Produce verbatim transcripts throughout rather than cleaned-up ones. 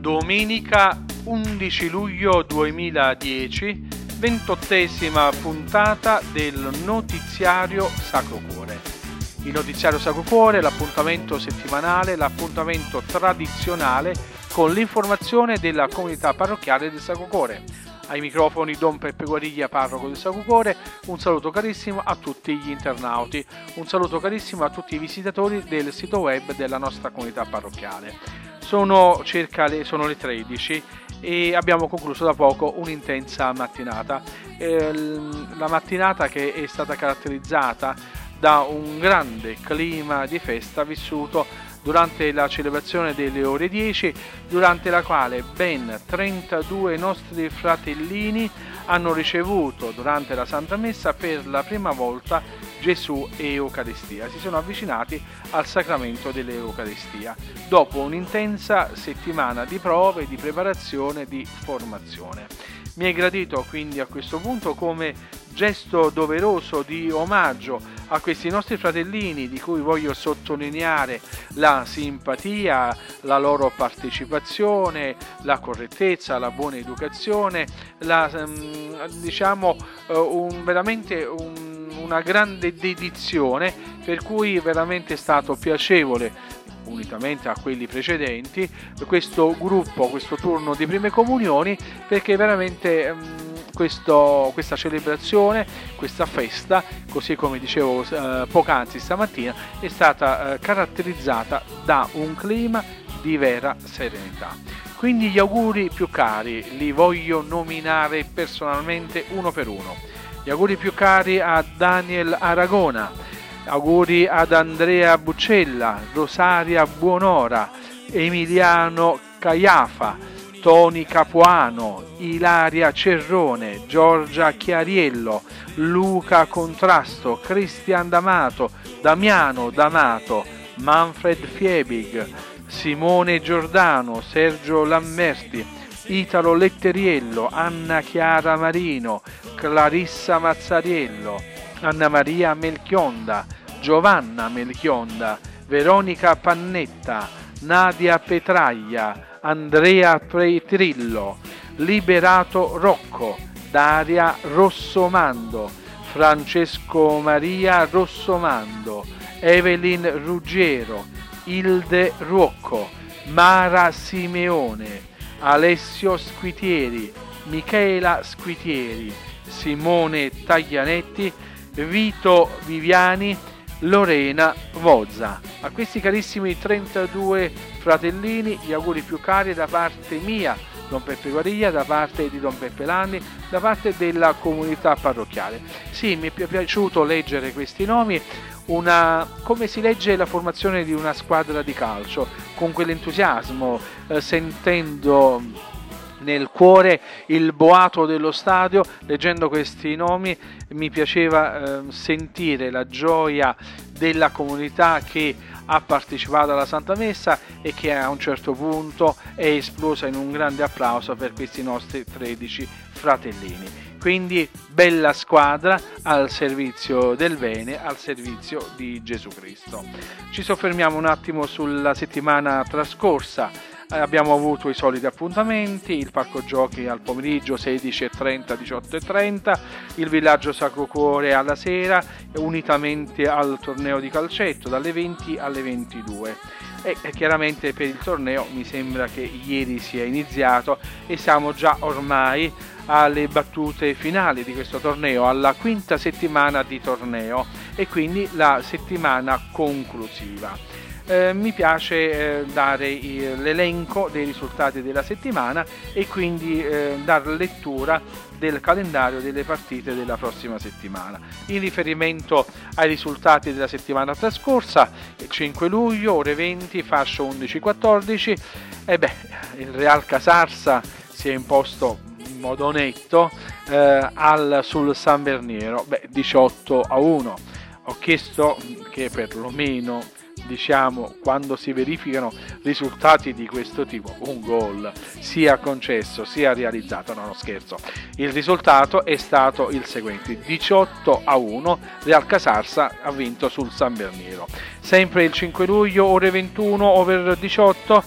Domenica undici luglio duemiladieci, ventottesima puntata del notiziario Sacro Cuore. Il notiziario Sacro Cuore è l'appuntamento settimanale, l'appuntamento tradizionale con l'informazione della comunità parrocchiale del Sacro Cuore. Ai microfoni Don Peppe Guariglia, parroco del Sacro Cuore. Un saluto carissimo a tutti gli internauti, un saluto carissimo a tutti i visitatori del sito web della nostra comunità parrocchiale. Sono circa le, sono le tredici e abbiamo concluso da poco un'intensa mattinata. Eh, la mattinata che è stata caratterizzata da un grande clima di festa vissuto durante la celebrazione delle ore dieci, durante la quale ben trentadue nostri fratellini hanno ricevuto durante la Santa Messa per la prima volta Gesù e Eucaristia. Si sono avvicinati al sacramento dell'Eucaristia dopo un'intensa settimana di prove, di preparazione, di formazione. Mi è gradito quindi a questo punto, come gesto doveroso di omaggio a questi nostri fratellini, di cui voglio sottolineare la simpatia, la loro partecipazione, la correttezza, la buona educazione, la, diciamo un, veramente un, una grande dedizione, per cui veramente è stato piacevole, unitamente a quelli precedenti, questo gruppo, questo turno di prime comunioni, perché veramente um, questo, questa celebrazione, questa festa, così come dicevo uh, poc'anzi stamattina, è stata uh, caratterizzata da un clima di vera serenità. Quindi gli auguri più cari li voglio nominare personalmente uno per uno. Gli auguri più cari a Daniel Aragona, auguri ad Andrea Buccella, Rosaria Buonora, Emiliano Caiafa, Toni Capuano, Ilaria Cerrone, Giorgia Chiariello, Luca Contrasto, Cristian D'Amato, Damiano D'Amato, Manfred Fiebig, Simone Giordano, Sergio Lammerti, Italo Letteriello, Anna Chiara Marino, Clarissa Mazzariello, Anna Maria Melchionda, Giovanna Melchionda, Veronica Pannetta, Nadia Petraglia, Andrea Petrillo, Liberato Rocco, Daria Rossomando, Francesco Maria Rossomando, Evelyn Ruggero, Ilde Ruocco, Mara Simeone, Alessio Squitieri, Michela Squitieri, Simone Taglianetti, Vito Viviani, Lorena Vozza. A questi carissimi trentadue fratellini gli auguri più cari da parte mia, Don Peppe Guariglia, da parte di Don Peppe Lanni, da parte della comunità parrocchiale. Sì, mi è piaciuto leggere questi nomi, una, come si legge la formazione di una squadra di calcio, con quell'entusiasmo, eh, sentendo nel cuore il boato dello stadio. Leggendo questi nomi mi piaceva eh, sentire la gioia della comunità che ha partecipato alla Santa Messa e che a un certo punto è esplosa in un grande applauso per questi nostri tredici fratellini. Quindi bella squadra al servizio del bene, al servizio di Gesù Cristo. Ci soffermiamo un attimo sulla settimana trascorsa. Abbiamo avuto i soliti appuntamenti: il parco giochi al pomeriggio sedici e trenta, diciotto e trenta, il villaggio Sacro Cuore alla sera, unitamente al torneo di calcetto dalle venti alle ventidue. E chiaramente per il torneo mi sembra che ieri sia iniziato e siamo già ormai alle battute finali di questo torneo, alla quinta settimana di torneo e quindi la settimana conclusiva. Eh, mi piace eh, dare eh, l'elenco dei risultati della settimana e quindi eh, dar lettura del calendario delle partite della prossima settimana. In riferimento ai risultati della settimana trascorsa, cinque luglio, ore venti, fascio undici quattordici, e beh, il Real Casarsa si è imposto in modo netto eh, al, sul San Berniero, beh, diciotto a uno. Ho chiesto che perlomeno, diciamo, quando si verificano risultati di questo tipo, un gol sia concesso sia realizzato. No, no, scherzo. Il risultato è stato il seguente: diciotto a uno, Real Casarsa ha vinto sul San Berniero. Sempre il cinque luglio, ore ventuno, over diciotto,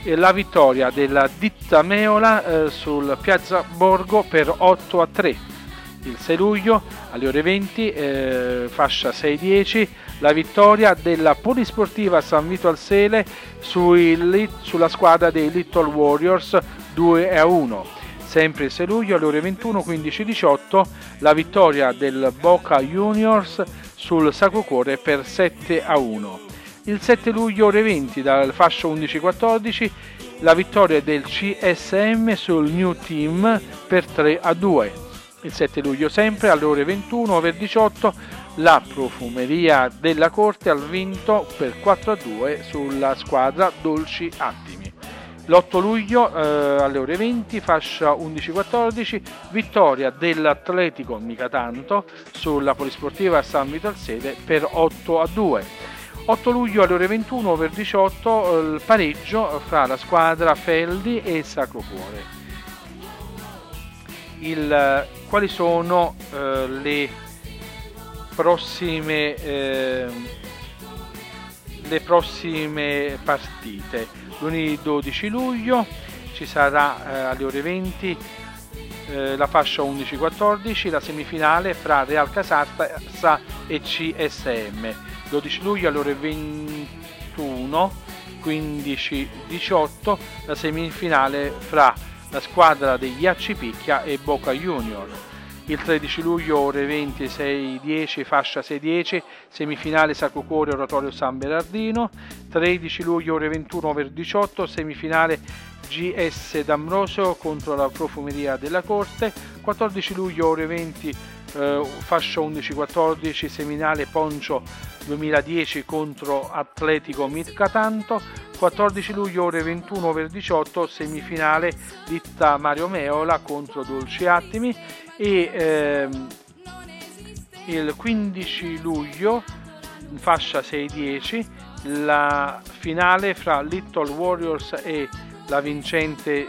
la vittoria della Ditta Meola eh, sul Piazza Borgo per otto a tre. Il sei luglio alle ore venti, eh, fascia sei dieci, la vittoria della Polisportiva San Vito al Sele sui, sulla squadra dei Little Warriors due a uno. Sempre il sei luglio alle ore ventuno, quindici diciotto, la vittoria del Boca Juniors sul Sacro Cuore per sette a uno. Il sette luglio ore venti, dal fascio undici quattordici, la vittoria del C S M sul New Team per tre a due. Il sette luglio sempre alle ore ventuno, ore diciotto, la Profumeria della Corte ha vinto per quattro a due sulla squadra Dolci Attimi. L'otto luglio eh, alle ore venti, fascia undici quattordici, vittoria dell'Atletico mica tanto sulla Polisportiva San Vito al Sele per otto a due. otto luglio alle ore ventuno, ore diciotto, il pareggio fra la squadra Feldi e Sacro Cuore. Il, quali sono eh, le prossime eh, le prossime partite? Lunedì dodici luglio ci sarà eh, alle ore venti eh, la fascia undici quattordici, la semifinale fra Real Casarsa e C S M. Dodici luglio alle ore ventuno, quindici diciotto, la semifinale fra la squadra degli Acci Picchia e Boca Junior. Il tredici luglio ore venti, sei dieci, fascia sei dieci, semifinale Sacro Cuore Oratorio San Berardino. tredici luglio ore ventuno, ore diciotto, semifinale G S D'Ambrosio contro la Profumeria della Corte. quattordici luglio ore venti, eh, fascia undici quattordici, seminale Poncio duemiladieci contro Atletico Mircatanto. quattordici luglio ore ventuno, ore diciotto, semifinale Ditta Mario Meola contro Dolci Attimi. E ehm, il quindici luglio, fascia sei dieci, la finale fra Little Warriors e la vincente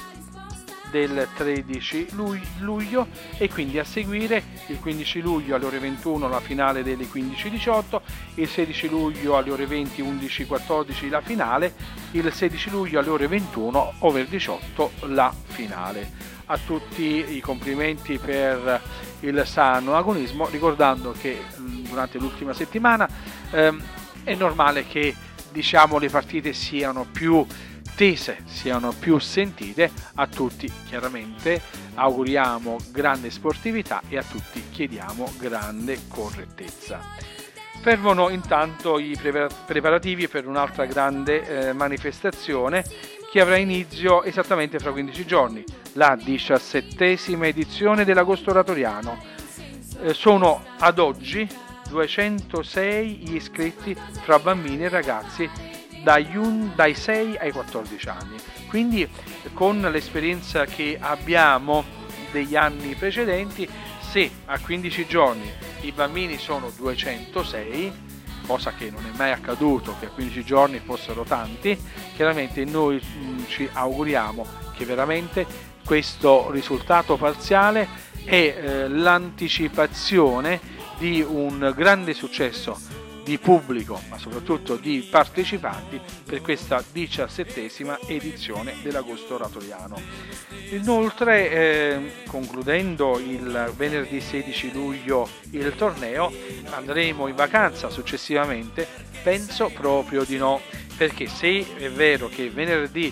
del tredici luglio, e quindi a seguire il quindici luglio alle ore ventuno la finale delle quindici diciotto, il sedici luglio alle ore venti, undici quattordici la finale, il sedici luglio alle ore ventuno, ore diciotto la finale. A tutti i complimenti per il sano agonismo, ricordando che durante l'ultima settimana ehm, è normale che, diciamo, le partite siano più tese, siano più sentite. A tutti chiaramente auguriamo grande sportività e a tutti chiediamo grande correttezza. Fervono intanto i preparativi per un'altra grande eh, manifestazione che avrà inizio esattamente fra quindici giorni, la diciassettesima edizione dell'Agosto Oratoriano. Eh, sono ad oggi duecentosei gli iscritti fra bambini e ragazzi dagli un, dai sei ai quattordici anni. Quindi, con l'esperienza che abbiamo degli anni precedenti, se a quindici giorni i bambini sono duecentosei, cosa che non è mai accaduto che a quindici giorni fossero tanti, chiaramente noi mh, ci auguriamo che veramente questo risultato parziale è eh, l'anticipazione di un grande successo di pubblico, ma soprattutto di partecipanti per questa diciassettesima edizione dell'Agosto Oratoriano. Inoltre, eh, concludendo il venerdì sedici luglio il torneo, andremo in vacanza successivamente? Penso proprio di no, perché se è vero che venerdì,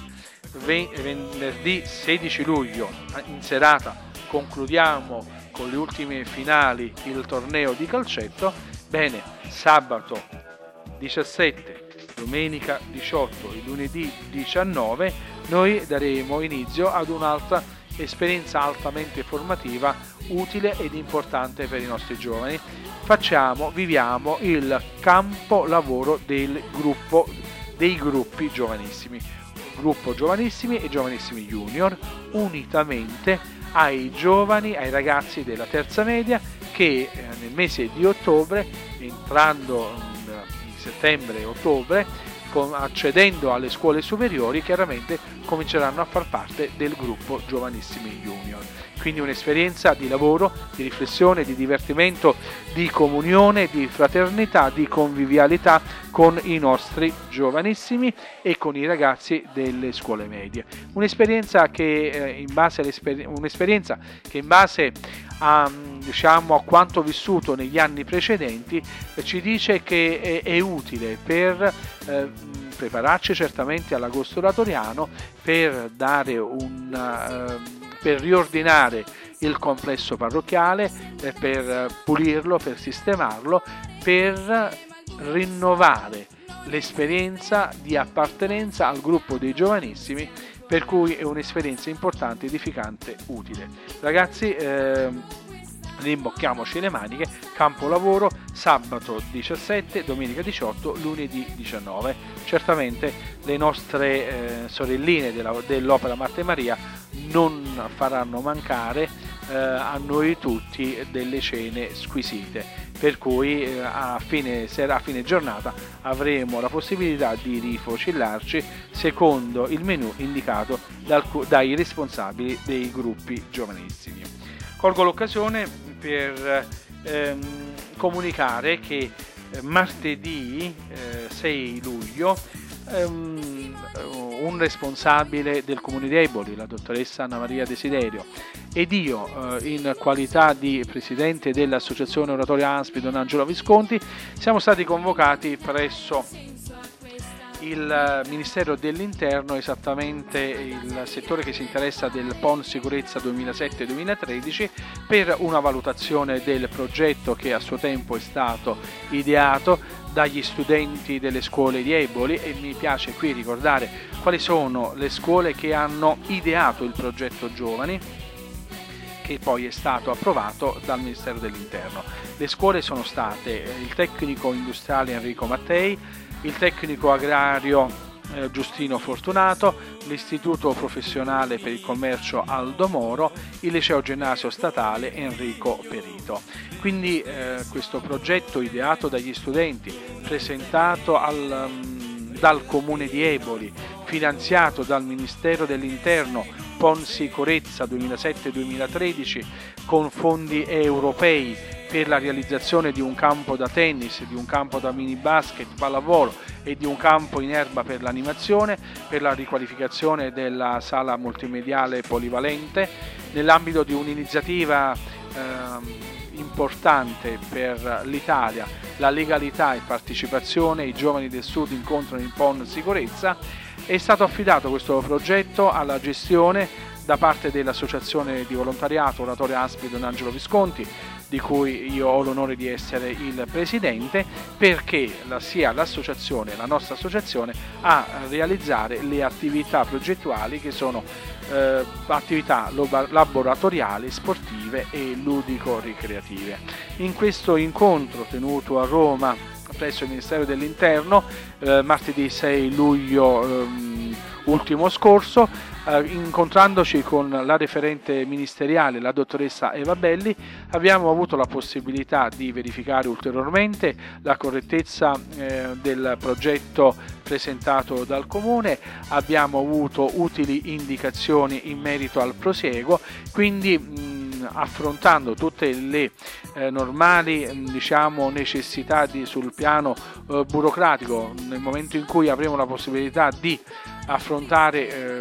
venerdì sedici luglio in serata concludiamo con le ultime finali il torneo di calcetto, bene, sabato diciassette, domenica diciotto e lunedì diciannove noi daremo inizio ad un'altra esperienza altamente formativa, utile ed importante per i nostri giovani. Facciamo, viviamo il campo lavoro del gruppo, dei gruppi giovanissimi, gruppo giovanissimi e giovanissimi junior, unitamente ai giovani, ai ragazzi della terza media che eh, nel mese di ottobre, entrando in, in settembre e ottobre, con, accedendo alle scuole superiori, chiaramente cominceranno a far parte del gruppo giovanissimi junior. quindi un'esperienza di lavoro, di riflessione, di divertimento, di comunione, di fraternità, di convivialità con i nostri giovanissimi e con i ragazzi delle scuole medie. Un'esperienza che eh, in base un'esperienza che in base a, diciamo, a quanto vissuto negli anni precedenti eh, ci dice che è, è utile per eh, prepararci certamente all'agosto oratoriano, per dare un eh, per riordinare il complesso parrocchiale, eh, per pulirlo, per sistemarlo, per rinnovare l'esperienza di appartenenza al gruppo dei giovanissimi, per cui è un'esperienza importante, edificante, utile. Ragazzi, eh, rimbocchiamoci le maniche, campo lavoro, sabato diciassette, domenica diciotto, lunedì diciannove. Certamente le nostre eh, sorelline della, dell'Opera Marta e Maria non faranno mancare eh, a noi tutti delle cene squisite, per cui eh, a, fine sera, a fine giornata avremo la possibilità di rifocillarci secondo il menù indicato dal, dai responsabili dei gruppi giovanissimi. Colgo l'occasione per ehm, comunicare che eh, martedì eh, sei luglio ehm, un responsabile del Comune di Eboli, la dottoressa Anna Maria Desiderio, ed io eh, in qualità di presidente dell'Associazione Oratoria ANSPI Don Angelo Visconti siamo stati convocati presso il Ministero dell'Interno, esattamente il settore che si interessa del P O N Sicurezza duemilasette duemilatredici, per una valutazione del progetto che a suo tempo è stato ideato dagli studenti delle scuole di Eboli, e mi piace qui ricordare quali sono le scuole che hanno ideato il progetto Giovani, che poi è stato approvato dal Ministero dell'Interno. Le scuole sono state il Tecnico Industriale Enrico Mattei, il Tecnico Agrario eh, Giustino Fortunato, l'Istituto Professionale per il Commercio Aldo Moro, il Liceo Ginnasio Statale Enrico Perito. Quindi eh, questo progetto ideato dagli studenti, presentato al, um, dal Comune di Eboli, finanziato dal Ministero dell'Interno, P O N Sicurezza duemilasette duemilatredici, con fondi europei per la realizzazione di un campo da tennis, di un campo da mini basket, pallavolo e di un campo in erba per l'animazione, per la riqualificazione della sala multimediale polivalente, nell'ambito di un'iniziativa eh, importante per l'Italia, la legalità e partecipazione, i giovani del Sud incontrano il P O N Sicurezza. È stato affidato questo progetto alla gestione da parte dell'Associazione di Volontariato Oratoria ANSPI Don Angelo Visconti, di cui io ho l'onore di essere il presidente, perché la, sia l'associazione, la nostra associazione, a realizzare le attività progettuali che sono eh, attività laboratoriali, sportive e ludico-ricreative. In questo incontro tenuto a Roma presso il Ministero dell'Interno eh, martedì sei luglio ehm, ultimo scorso, eh, incontrandoci con la referente ministeriale, la dottoressa Eva Belli, abbiamo avuto la possibilità di verificare ulteriormente la correttezza eh, del progetto presentato dal Comune, abbiamo avuto utili indicazioni in merito al prosieguo, quindi mh, affrontando tutte le eh, normali mh, diciamo, necessità di, sul piano eh, burocratico, nel momento in cui avremo la possibilità di affrontare eh,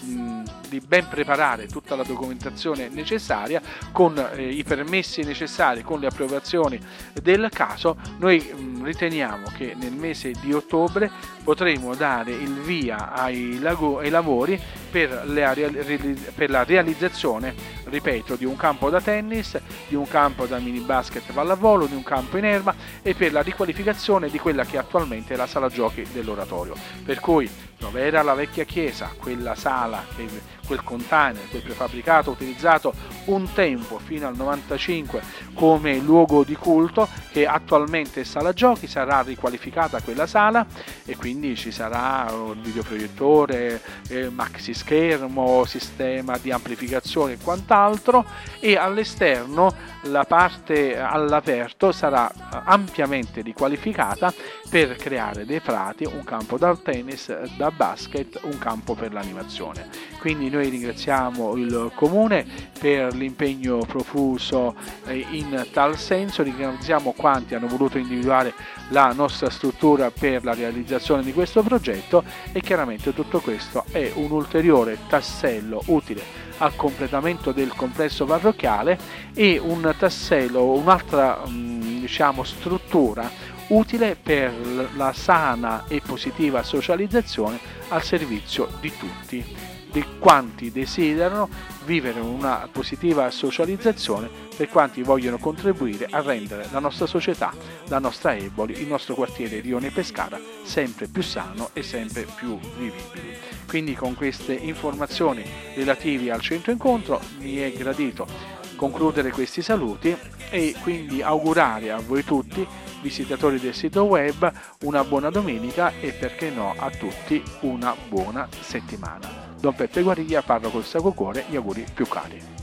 di ben preparare tutta la documentazione necessaria con eh, i permessi necessari, con le approvazioni del caso, noi mh, riteniamo che nel mese di ottobre potremo dare il via ai, lago, ai lavori per, le, per la realizzazione, ripeto, di un campo da tennis, di un campo da mini basket pallavolo, di un campo in erba e per la riqualificazione di quella che attualmente è la sala giochi dell'oratorio. Per cui dove era la vecchia chiesa, quella sala, quel container, quel prefabbricato utilizzato un tempo fino al novantacinque come luogo di culto, che attualmente è sala giochi, sarà riqualificata quella sala e quindi ci sarà un videoproiettore, eh, maxi schermo, sistema di amplificazione e quant'altro, e all'esterno la parte all'aperto sarà ampiamente riqualificata per creare dei prati, un campo da tennis, da basket, un campo per l'animazione. Quindi noi noi ringraziamo il Comune per l'impegno profuso in tal senso, ringraziamo quanti hanno voluto individuare la nostra struttura per la realizzazione di questo progetto e chiaramente tutto questo è un ulteriore tassello utile al completamento del complesso parrocchiale e un tassello, un'altra diciamo struttura utile per la sana e positiva socializzazione al servizio di tutti, di quanti desiderano vivere una positiva socializzazione, per quanti vogliono contribuire a rendere la nostra società, la nostra Eboli, il nostro quartiere Rione Pescara sempre più sano e sempre più vivibile. Quindi con queste informazioni relative al centro incontro mi è gradito concludere questi saluti e quindi augurare a voi tutti, visitatori del sito web, una buona domenica e perché no a tutti una buona settimana. Don Peppe Guariglia, parroco del Sacro Cuore, gli auguri più cari.